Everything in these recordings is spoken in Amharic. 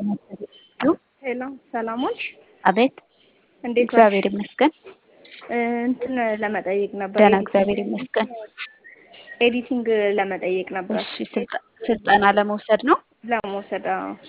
ሄሎ ሰላሞች አቤት እንዴት ዋልሽ? እግዚአብሔር ይመስገን። እንትን ለመጠየቅ ነበር ደህና እግዚአብሔር ይመስገን። ኤዲቲንግ ለመጠየቅ ነበር። እሺ ስልጠና ለመውሰድ ነው? ለመውሰድ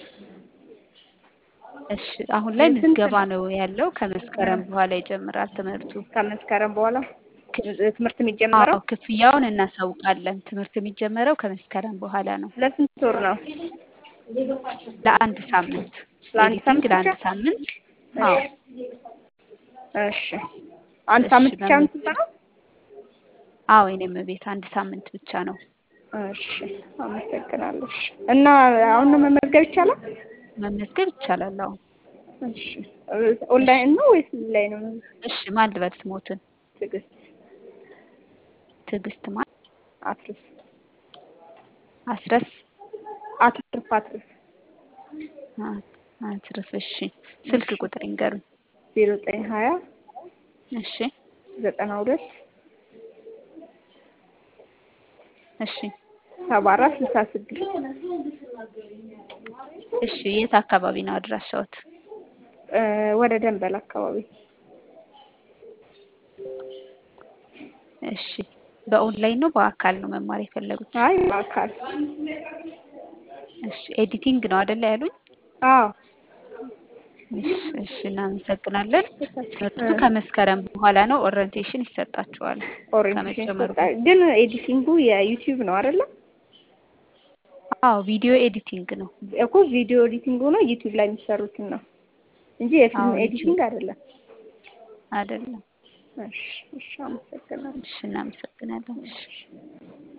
እሺ አሁን ላይ ስንት ምዝገባ ነው? ነው ያለው። ከመስከረም በኋላ ይጀምራል ትምህርቱ። ከመስከረም በኋላ ትምህርት አዎ የሚጀመረው ክፍያውን እናሳውቃለን። ትምህርት የሚጀመረው ከመስከረም በኋላ ነው። ለስንት ወር ነው? ለአንድ ሳምንት ለአንድ ኤዲቲንግ ሳምንት ብቻ? ለአንድ ሳምንት። አዎ እሺ አንድ እሺ ሳምንት ብቻ ነው የምትሰራው? አዎ የኔም ቤት አንድ ሳምንት ብቻ ነው። እሺ አመሰግናለሁ። እና አሁን ነው መመዝገብ ይቻላል? መመዝገብ ይቻላል። አዎ እሺ ኦንላይን ነው ወይስ ላይ ነው? እሺ ማን ልበል ስሞትን? ትዕግስት ትዕግስት ማን? አትርፍ አስረስ አትርፍ አትርፍ። እሺ ስልክ ቁጥር ይንገሩኝ። 0920 እሺ 92 እሺ 74 66 እሺ የት አካባቢ ነው አድራሻዎት? ወደ ደንበል አካባቢ። እሺ በኦንላይን ነው በአካል ነው መማር የፈለጉት? አይ በአካል። እሺ ኤዲቲንግ ነው አይደለ ያሉኝ? አዎ እሺ እናመሰግናለን። ትምህርቱ ከመስከረም በኋላ ነው። ኦሪየንቴሽን ይሰጣችኋል ኦሪንቴሽን ከመጀመሩ ይሰጣል። ግን ኤዲቲንጉ የዩቲዩብ ነው አይደለ? አዎ ቪዲዮ ኤዲቲንግ ነው እኮ ቪዲዮ ኤዲቲንግ ነው ዩቲዩብ ላይ የሚሰሩትን ነው እንጂ የፊልም ኤዲቲንግ አይደለም። አይደለም። እሺ አመሰግናለሁ። እሺ እናመሰግናለን። እሺ